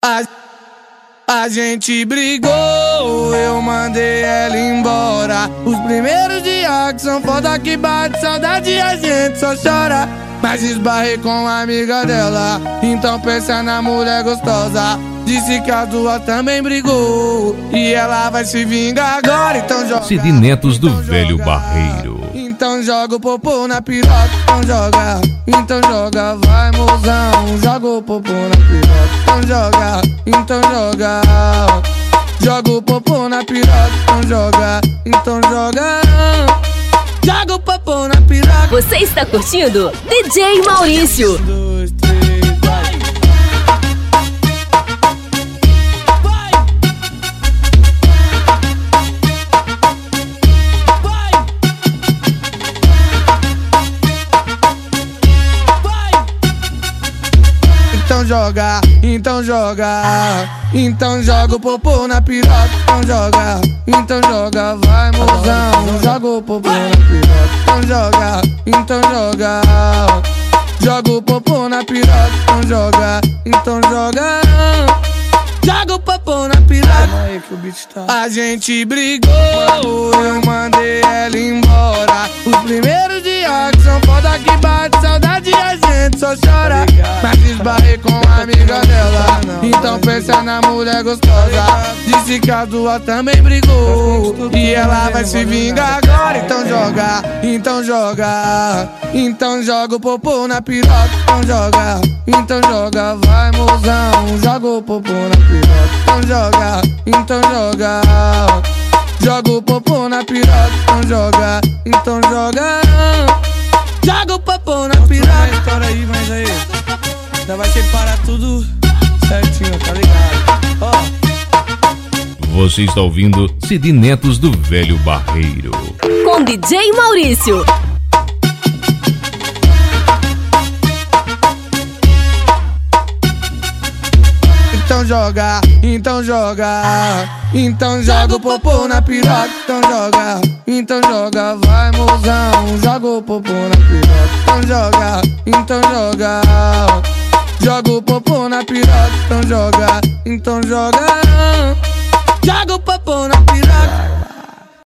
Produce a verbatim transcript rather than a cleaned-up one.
A, a gente brigou, eu mandei ela embora. Os primeiros dias que são foda que bate saudade, a gente só chora. Mas esbarrei com a amiga dela, então pensa na mulher gostosa. Disse que a duas também brigou e ela vai se vingar agora, então joga. Cid Netos do Velho Barreiro. Então joga o popô na piroca, então joga. Então joga, vai mozão. Joga o popô na piroca, então joga. Então joga. Joga o popô na piroca, então joga. Então joga. Joga o popô na piroca. Você está curtindo D J Maurício. Um, dois, três, vai. Então joga, então joga. Então joga o popô na piroca, então joga. Então joga, vai mozão. Joga o popô na piroca, então joga. Então joga. Joga o popô na piroca, então joga. Então joga. Joga o popô na piroca. A gente brigou, eu mandei ela embora. Os primeiros dias que são foda que bate saudade, a gente só chora. Mas esbarrei com a amiga dela, então pensa na mulher gostosa. Disse que a duas também brigou e ela vai se vingar agora, então joga. Então joga. Então joga o popô na piroca, então joga. Então joga, vai mozão. Joga o popô na piroca, então joga. Então joga. Joga o popô na piroca, então joga. Então joga. Joga o popô na piroca. História aí, mas aí já vai separar tudo certinho, tá ligado? Ó. Você está ouvindo Cid Netos do Velho Barreiro. Com D J Maurício. Então joga, então joga. Então joga o popô na piroca, então joga. Então joga, vai mozão. Joga o popô na piroca, então joga. Então joga. Joga o popô na piroca, então joga. Então joga.